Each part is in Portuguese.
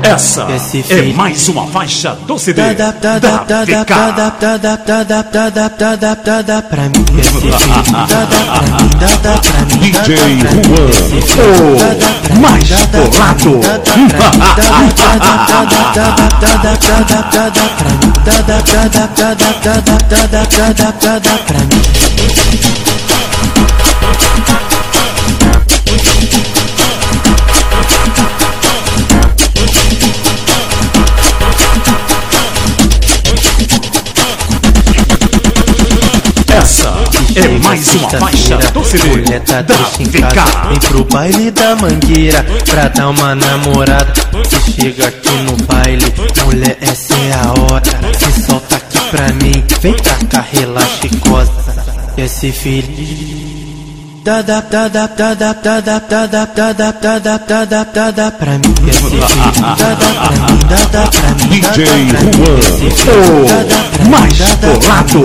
Essa é mais uma faixa do CD da VK. DJ Juan, o mais bolado. Essa é mais uma faixa do CD mulher tá da triste em casa, vem pro baile da Mangueira pra dar uma namorada. Se chega aqui no baile, mulher, essa é a hora. Se solta aqui pra mim, vem tacar, relaxa e costa. Esse filho pra mim, esse filho pra mim, DJ Juan, o mais bolado.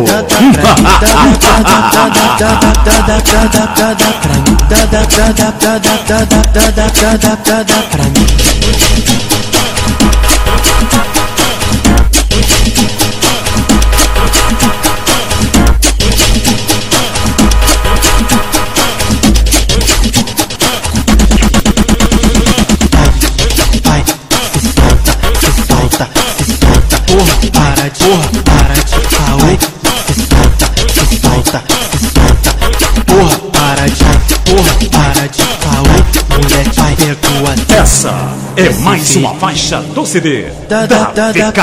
Para de caô, se solta, porra, para de caô, mulher te pegou a. Essa é mais uma faixa do CD da VK.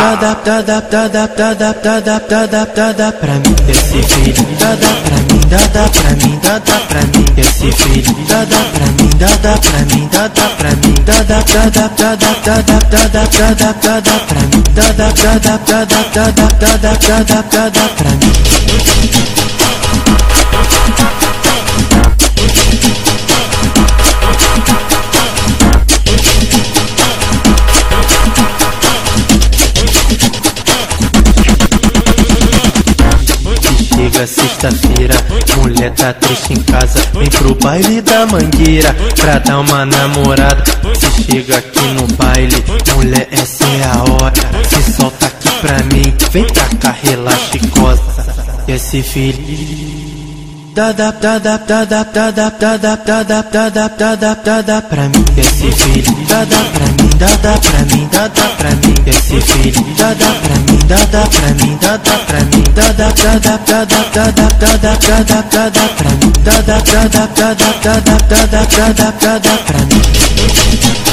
Pra mim, esse filho, pra mim, esse filho, pra mim, pra mim, chega sexta-feira, mulher tá triste em casa, vem pro baile da Mangueira pra dar uma namorada. Se chega aqui no baile, mulher, essa é a hora. Se solta aqui pra mim, vem tacar, relaxa e costa. Esse filho pra mim, esse filho pra mim, esse filho pra mim.